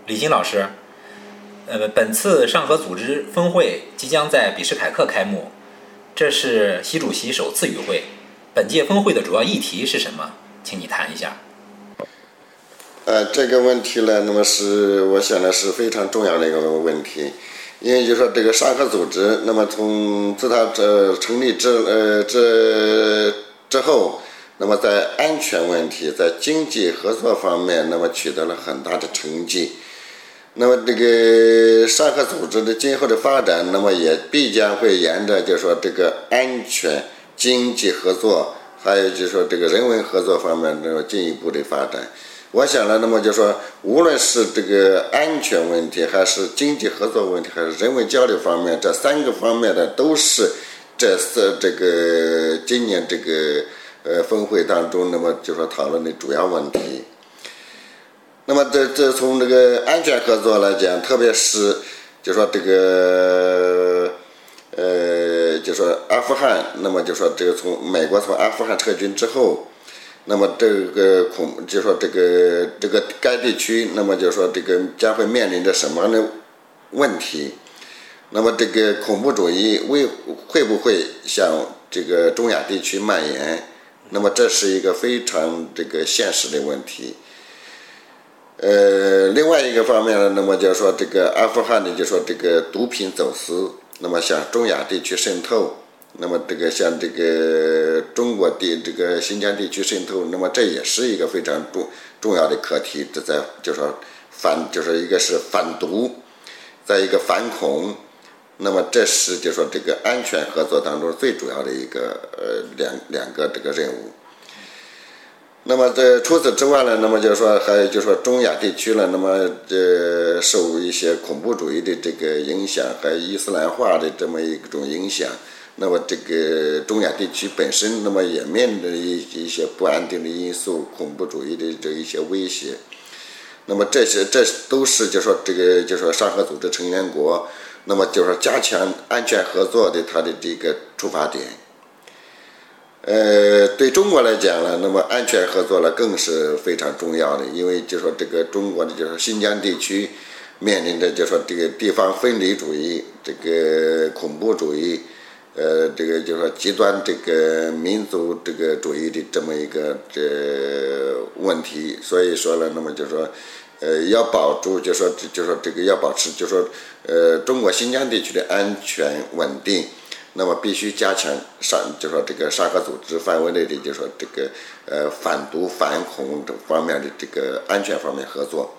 李金老师，本次上合组织峰会即将在比什凯克开幕，这是习主席首次与会。本届峰会的主要议题是什么？请你谈一下。 这个问题呢，那么我想呢是非常重要的一个问题，因为就说这个上合组织，那么自它成立之后，那么在安全问题、在经济合作方面，那么取得了很大的成绩。那么这个上合组织的今后的发展，那么也必将会沿着就说这个安全、经济合作，还有就说这个人文合作方面，那么进一步的发展。我想呢，那么就说无论是这个安全问题，还是经济合作问题，还是人文交流方面，这三个方面的都是这个今年这个峰会当中，那么就说讨论的主要问题。那么这从这个安全合作来讲，特别是就说这个就说阿富汗，那么就说这个美国从阿富汗撤军之后，那么这个就说这个该地区，那么就说这个将会面临着什么样的问题？那么这个恐怖主义会不会向这个中亚地区蔓延？那么这是一个非常这个现实的问题。另外一个方面呢，那么就说这个阿富汗的就说这个毒品走私，那么向中亚地区渗透，那么这个向这个中国这个新疆地区渗透，那么这也是一个非常重要的课题。这在就说就是一个是反毒，再一个反恐，那么这是就说这个安全合作当中最主要的一个两个这个任务。那么除此之外呢，那么就是说还有就是说中亚地区了，那么受一些恐怖主义的这个影响，还有伊斯兰化的这么一种影响，那么这个中亚地区本身，那么也面临一些不安定的因素，恐怖主义的这一些威胁。那么这都是就说这个就说上合组织成员国，那么就是加强安全合作的它的这个出发点。对中国来讲呢，那么安全合作呢更是非常重要的，因为就说这个中国的就是新疆地区面临着就说这个地方分离主义、这个恐怖主义，这个就说极端这个民族这个主义的这么一个问题，所以说呢，那么就说要保住就说这个要保持就说中国新疆地区的安全稳定。那么必须加强就说这个上合组织范围内的就说这个反毒反恐等方面的这个安全方面合作。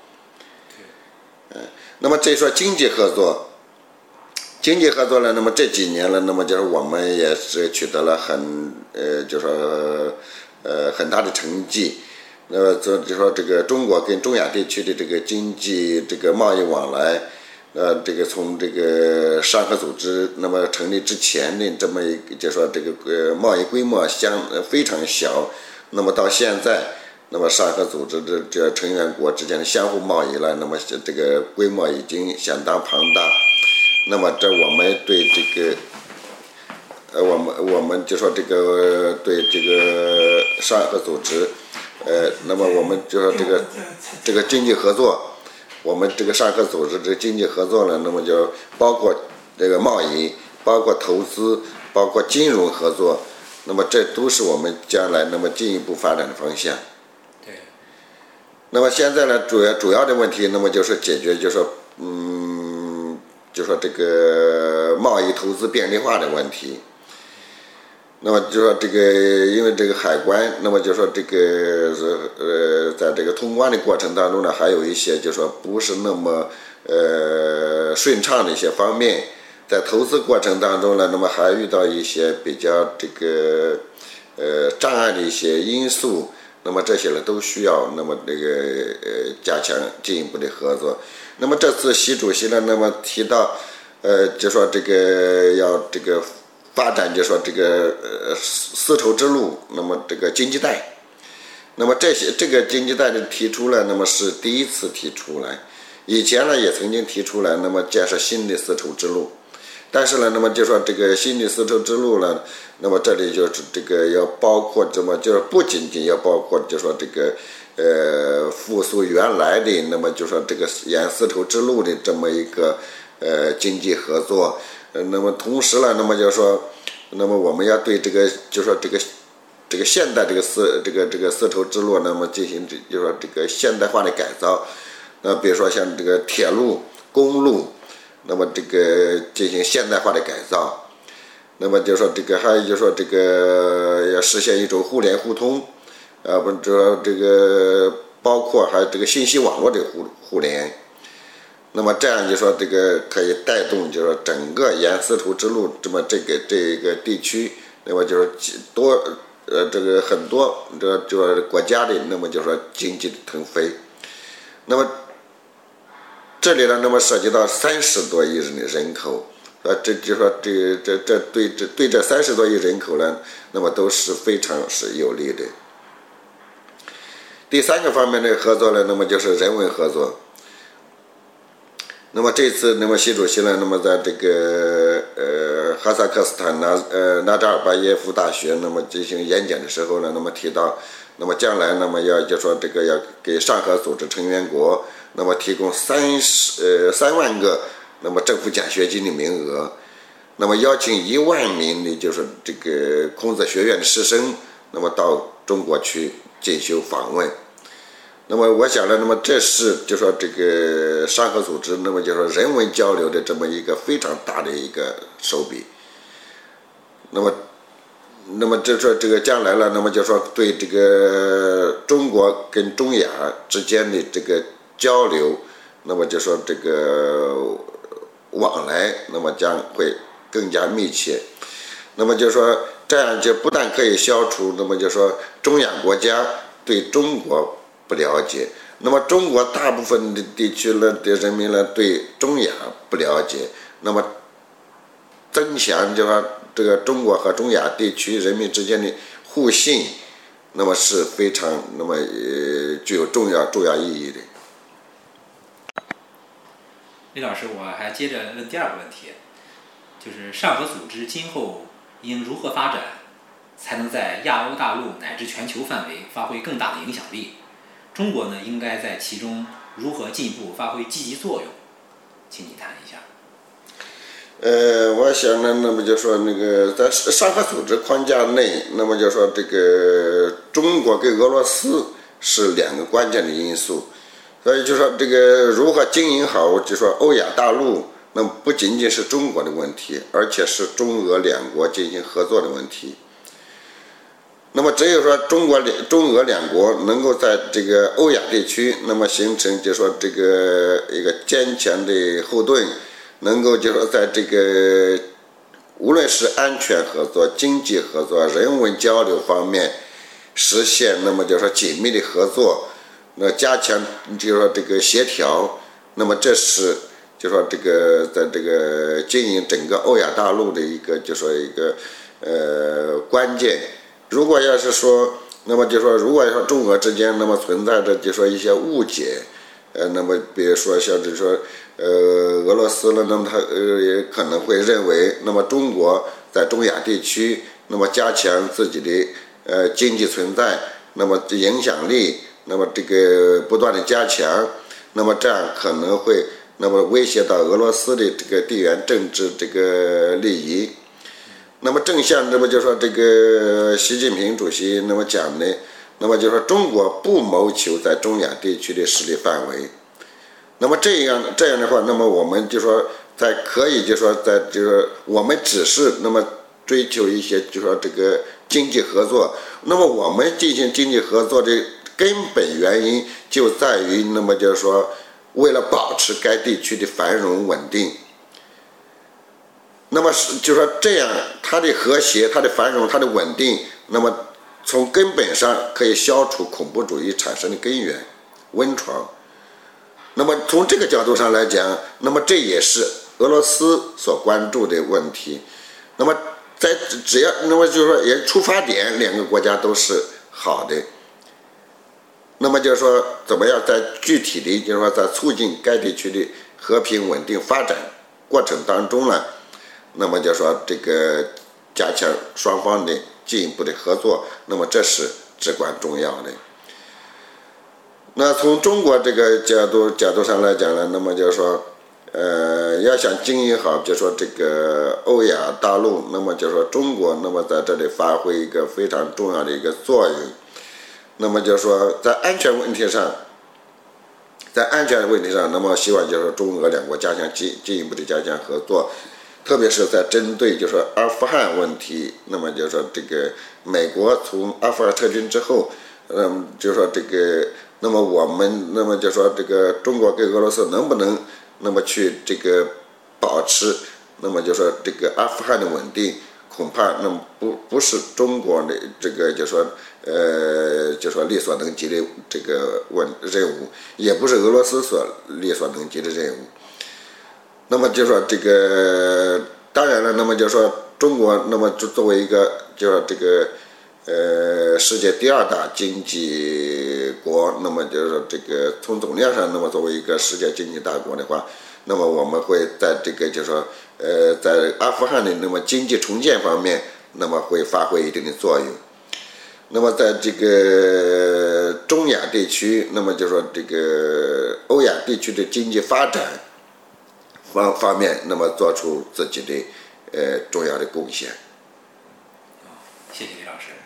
那么这说经济合作呢，那么这几年了，那么就是我们也是取得了就说很大的成绩。那么就说这个中国跟中亚地区的这个经济这个贸易往来。这个从这个上合组织那么成立之前的这么一个，就说这个贸易规模非常小，那么到现在，那么上合组织的这成员国之间的相互贸易了，那么这个规模已经相当庞大。那么我们对这个我们就说这个对这个上合组织，那么我们就说这个经济合作。我们这个上合组织这个经济合作呢，那么就包括这个贸易，包括投资，包括金融合作，那么这都是我们将来那么进一步发展的方向。 对。 那么现在呢，主要的问题，那么就是解决，就说就说这个贸易投资便利化的问题。那么就说这个，因为这个海关，那么就说这个在这个通关的过程当中呢，还有一些就说不是那么顺畅的一些方面，在投资过程当中呢，那么还遇到一些比较这个障碍的一些因素，那么这些呢都需要那么这个加强进一步的合作。那么这次习主席呢，那么提到就说这个要这个。发展就说这个丝绸之路，那么这个经济带，那么这个经济带的提出来，那么是第一次提出来，以前呢也曾经提出来，那么建设新的丝绸之路，但是呢，那么就说这个新的丝绸之路呢，那么这里就是这个要包括就是不仅仅要包括就说这个复苏原来的那么就说这个沿丝绸之路的这么一个经济合作，那么同时呢，那么就说，那么我们要对这个就说这个现代这个丝绸之路，那么进行就说这个现代化的改造，比如说像这个铁路、公路，那么这个进行现代化的改造，那么就说这个还有就说这个要实现一种互联互通，不就说这个包括还有这个信息网络的互联。那么这样就说这个可以带动，就是说整个沿丝绸之路这么这个地区，那么就是这个很多就是国家的，那么就说经济的腾飞。那么这里呢，那么涉及到30多亿人口，这就说对这30多亿人口呢，那么都是非常是有利的。第3个方面的合作呢，那么就是人文合作。那么这次，那么习主席呢，那么在这个哈萨克斯坦纳扎尔巴耶夫大学那么进行演讲的时候呢，那么提到，那么将来那么就说这个要给上合组织成员国那么提供3万个那么政府奖学金的名额，那么邀请1万名的就是这个孔子学院的师生那么到中国去进修访问。那么我想呢，那么这是就说这个上合组织，那么就说人文交流的这么一个非常大的一个手笔。那么就说这个将来了，那么就说对这个中国跟中亚之间的这个交流，那么就说这个往来，那么将会更加密切。那么就说这样就不但可以消除，那么就说中亚国家对中国不了解，那么中国大部分的地区呢的人民呢对中亚不了解，那么增强就说这个中国和中亚地区人民之间的互信，那么是非常那么具有重要意义的。 李老师，我还接着问第2个问题，就是上合组织今后应如何发展，才能在亚欧大陆乃至全球范围发挥更大的影响力？中国呢，应该在其中如何进一步发挥积极作用？请你谈一下。 我想呢，那么就说那个在上合组织框架内，那么就说这个中国跟俄罗斯是2个关键的因素，所以就说这个如何经营好，就说欧亚大陆，那么不仅仅是中国的问题，而且是中俄2国进行合作的问题。那么只有说中俄2国能够在这个欧亚地区，那么形成就说这个一个坚强的后盾，能够就说在这个无论是安全合作、经济合作、人文交流方面实现那么就说紧密的合作，那加强就说这个协调，那么这是就说这个在这个经营整个欧亚大陆的一个就说一个关键。如果要是说，那么就说如果说中俄之间那么存在着就说一些误解，那么比如说像就是说俄罗斯呢，那么他也可能会认为，那么中国在中亚地区那么加强自己的经济存在，那么影响力，那么这个不断的加强，那么这样可能会那么威胁到俄罗斯的这个地缘政治这个利益。那么正像那么就说这个习近平主席那么讲的，那么就说中国不谋求在中亚地区的势力范围。那么这样的话，那么我们就说在可以就说在就是我们只是那么追求一些就说这个经济合作，那么我们进行经济合作的根本原因就在于那么就是说为了保持该地区的繁荣稳定。那么就说这样，它的和谐、它的繁荣、它的稳定，那么从根本上可以消除恐怖主义产生的根源温床。那么从这个角度上来讲，那么这也是俄罗斯所关注的问题。那么只要那么就是说，也出发点2个国家都是好的。那么就是说，怎么样在具体的就是说在促进该地区的和平稳定发展过程当中呢？那么就说这个加强双方的进一步的合作，那么这是至关重要的。 那从中国这个角度上来讲呢，那么就是说，要想经营好，就说这个欧亚大陆，那么就说中国，那么在这里发挥一个非常重要的一个作用。那么就是说，在安全问题上，那么希望就是说中俄两国进一步的加强合作，特别是在针对就是说阿富汗问题，那么就是说这个美国从阿富汗撤军之后，就是说这个，那么我们，那么就说这个中国跟俄罗斯能不能，那么去这个保持，那么就说这个阿富汗的稳定，恐怕那么不是中国的这个就说力所能及的这个任务，也不是俄罗斯力所能及的任务。那么就说这个，当然了，那么就说中国，那么作为一个就说这个世界第2大经济国，那么就是说这个从总量上，那么作为一个世界经济大国的话，那么我们会在这个就是说在阿富汗的那么经济重建方面，那么会发挥一定的作用。那么在这个中亚地区，那么就说这个欧亚地区的经济发展方面，那么做出自己的重要的贡献。 谢谢李老师。